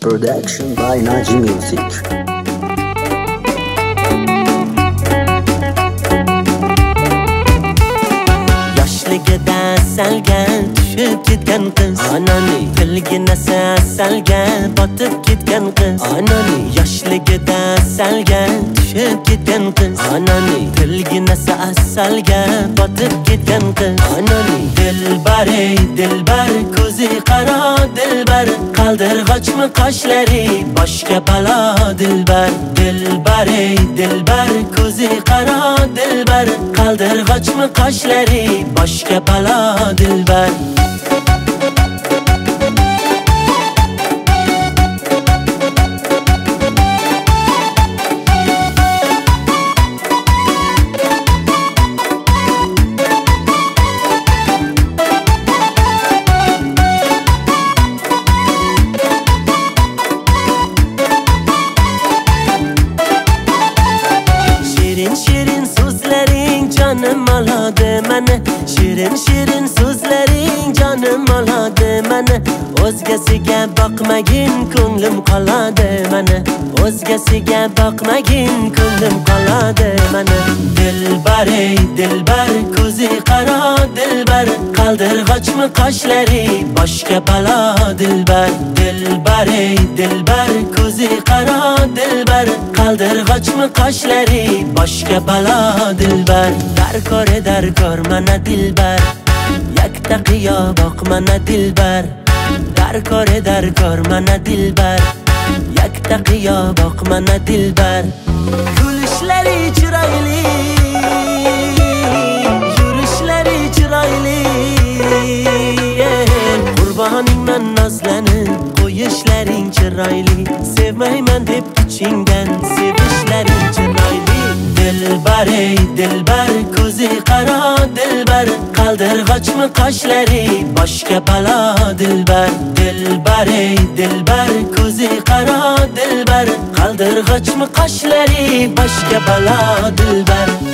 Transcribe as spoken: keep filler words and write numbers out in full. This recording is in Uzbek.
Production by Naji Music. Yoshligida salgan tushib ketgan qiz Anani tilgina salgan botib ketgan qiz Anani yoshligida salgan tushib ketgan qiz Anani tilgina salgan botib ketgan qiz Anani dilbar ey dilbar ko'zi qaro dilbar qaldirg'ochmi qoshlari boshga balo dilbar dilbar ey dilbar ko'zi qaro dilbar qaldirg'ochmi qoshlari boshga balo dilbar Shirin shirin so'zlaring jonim oladi meni Shirin shirin so'zlaring jonim oladi meni O'zgasiga boqmagin ko'nglim qoladi meni O'zgasiga boqmagin ko'nglim qoladi meni Dilbar ey dilbar ko'zi qaro dilbar qaldirg'ochmi qoshlari boshga balo dilbar Dilbar ey dilbar ko'zi qaro dilbar qaldirg'ochmi qoshlari boshga balo dilbar Darkor darkor mana dilbar yakta qiyo boq mana dilbar Darkor darkor mana dilbar yakta qiyo boq mana dilbar Kulishlari chiroyli yurishlari chiroyli Qurboningman nozlanib qo'yishlaring chiroyli Sevmayman deb ichingdan sevishlaring chiroyli Dilbar ey dilbar ko'zi qaro dilbar qaldirg'ochmi qoshlari boshga balo dilbar Dilbar ey dilbar ko'zi qaro dilbar qaldirg'ochmi qoshlari boshga balo dilbar